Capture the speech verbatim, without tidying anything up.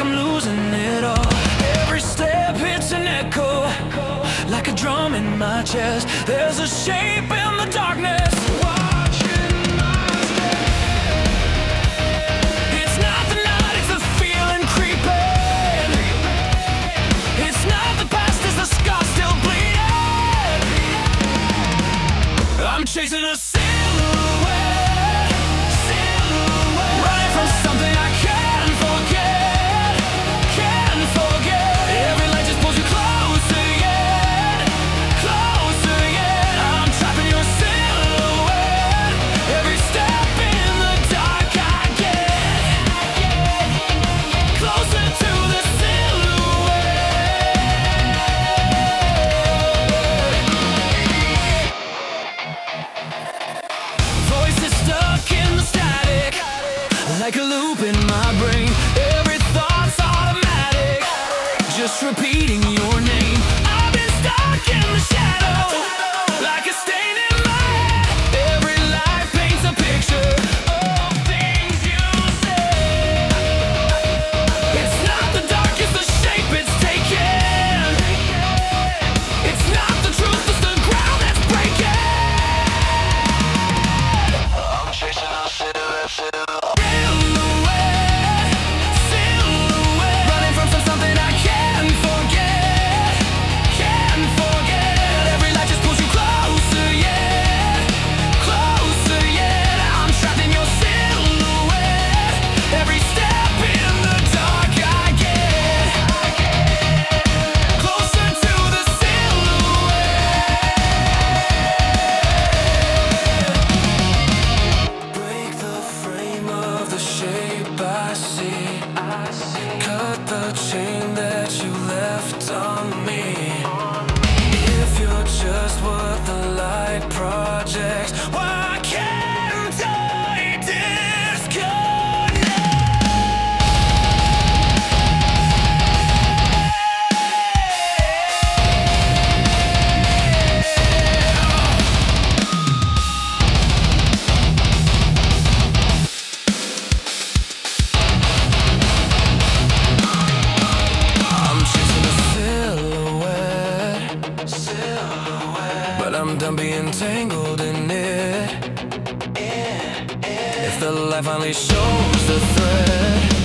I'm losing it all. Every step hits an echo, like a drum in my chest. There's a shape in the darkness, watching my step. It's not the night, it's the feeling creeping. It's not the past, it's the scar still bleeding. I'm chasing a silhouette, silhouette, running from something I can't forget, can't forget. Every light just pulls you closer yet, closer yet. I'm trapped in your silhouette. Every step in the dark I get closer to the silhouette. Voices stuck in the static, like a loop in my brain. Every thought's automatic, just repeating your name. I've been stuck in the shadow, like a stain in my head. Every life paints a picture of things you said. It's not the dark, it's the shape it's taken. It's not the truth, it's the ground that's breaking. I'm chasing a silhouette, silhouette, silhouette, running from some- something I can't forget, can't forget. Every light just pulls you closer yet, closer yet. I'm trapped in your silhouette. Every step in the dark I get closer to the silhouette. Break the frame of the shape I see. Cut the chain that you left on me. If you're just what the light projects, why can't I disconnect? I'm chasing a silhouette, silhouette, but I'm done being tangled in it. If the light finally shows the thread,